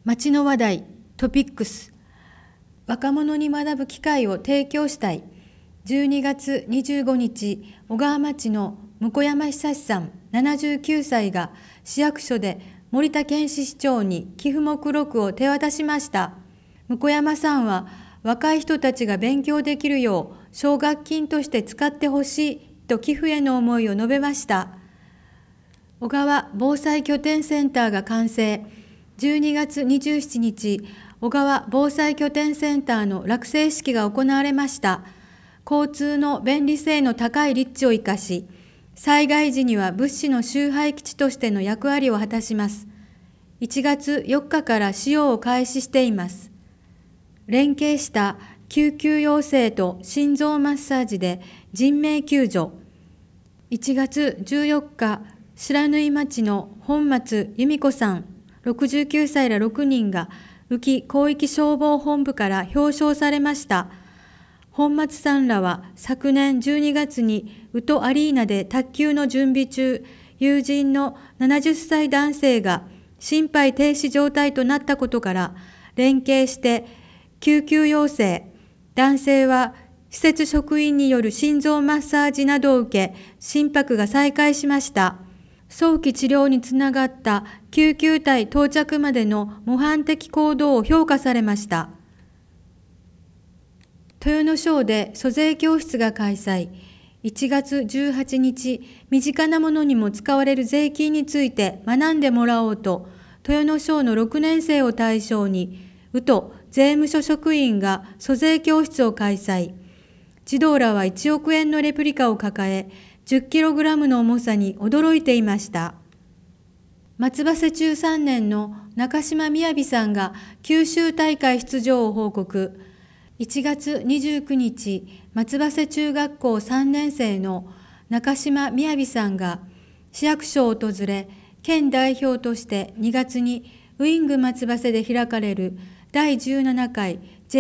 町の話題、トピックス。若者に学ぶ機会を提供したい。12月25日、小川町の向山久さん79歳が市役所で森田健市市長に寄付目録を手渡しました。向山さんは若い人たちが勉強できるよう奨学金として使ってほしいと寄付への思いを述べました。小川防災拠点センターが完成。12月27日、小川防災拠点センターの落成式が行われました。交通の便利性の高い立地を生かし、災害時には物資の集配基地としての役割を果たします。1月4日から使用を開始しています。連携した救急要請と心臓マッサージで人命救助。1月14日、白縫町の本松由美子さん、69歳ら6人が宇城広域消防本部から表彰されました。本松さんらは昨年12月に宇都アリーナで卓球の準備中、友人の70歳男性が心肺停止状態となったことから連携して救急要請、男性は施設職員による心臓マッサージなどを受け、心拍が再開しました。早期治療につながった救急隊到着までの模範的行動を評価されました。豊野省で租税教室が開催。1月18日、身近なものにも使われる税金について学んでもらおうと、豊野省の6年生を対象に、宇都税務署職員が租税教室を開催。児童らは1億円のレプリカを抱え、10kg の重さに驚いていました。松葉瀬中3年の中島みやびさんが九州大会出場を報告。1月29日、松葉瀬中学校3年生の中島みやびさんが市役所を訪れ、県代表として2月にウイング松葉瀬で開かれる第17回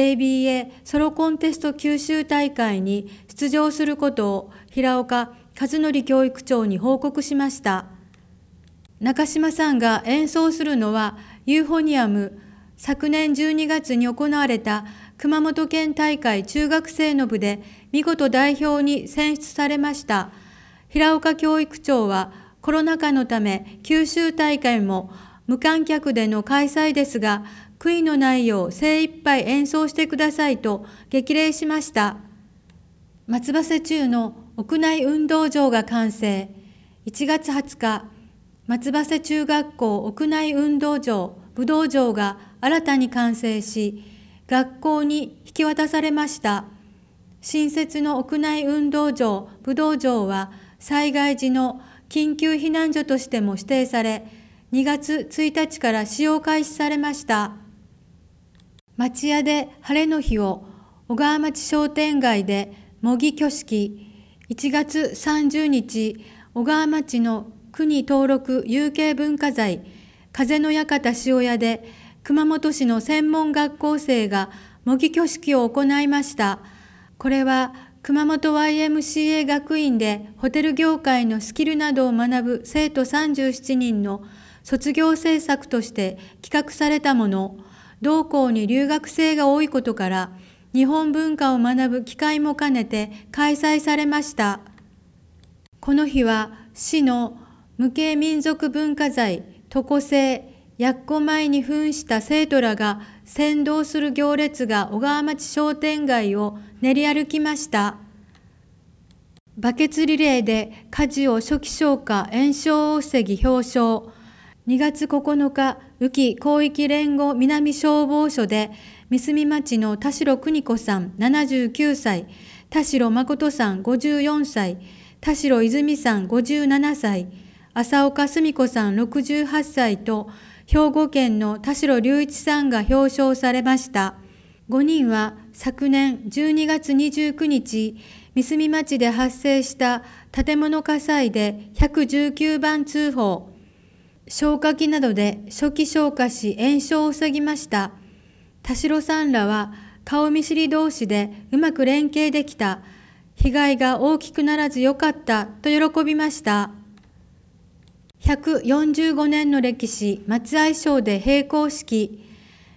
JBA ソロコンテスト九州大会に出場することを平岡和則教育長に報告しました。中島さんが演奏するのはユーフォニアム。昨年12月に行われた熊本県大会中学生の部で見事代表に選出されました。平岡教育長はコロナ禍のため九州大会も無観客での開催ですが、悔いのないよう精一杯演奏してくださいと激励しました。松葉瀬中の屋内運動場が完成。1月20日、松葉瀬中学校屋内運動場、武道場が新たに完成し、学校に引き渡されました。新設の屋内運動場、武道場は災害時の緊急避難所としても指定され、2月1日から使用開始されました。町屋で晴れの日を、小川町商店街で模擬挙式。1月30日、小川町の国登録有形文化財、風の館塩屋で、熊本市の専門学校生が模擬挙式を行いました。これは、熊本 YMCA 学院でホテル業界のスキルなどを学ぶ生徒37人の卒業制作として企画されたもの。同校に留学生が多いことから、日本文化を学ぶ機会も兼ねて開催されました。この日は、市の無形民族文化財、床製、やっこ舞に扮した生徒らが先導する行列が小川町商店街を練り歩きました。バケツリレーで火事を初期消火、延焼を防ぎ表彰。2月9日、宇城広域連合南消防署で、三角町の田代邦子さん79歳、田代誠さん54歳、田代泉さん57歳、浅岡澄子さん68歳と、兵庫県の田代隆一さんが表彰されました。5人は昨年12月29日、三角町で発生した建物火災で119番通報。消火器などで初期消火し延焼を防ぎました。田代さんらは顔見知り同士でうまく連携できた。被害が大きくならずよかったと喜びました。145年の歴史、松愛省で閉校式。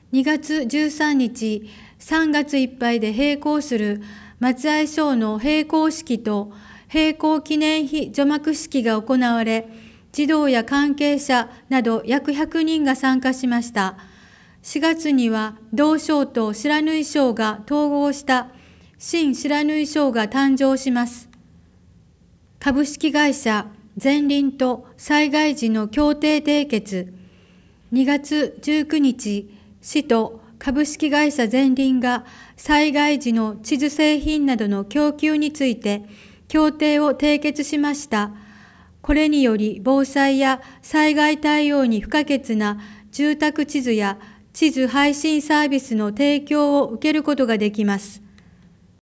2月13日、3月いっぱいで閉校する松合小の閉校式と閉校記念碑除幕式が行われ、児童や関係者など約100人が参加しました。4月には同省と白縫省が統合した新白縫省が誕生します。株式会社全林と災害時の協定締結。2月19日、市と株式会社全林が災害時の地図製品などの供給について協定を締結しました。これにより防災や災害対応に不可欠な住宅地図や地図配信サービスの提供を受けることができます。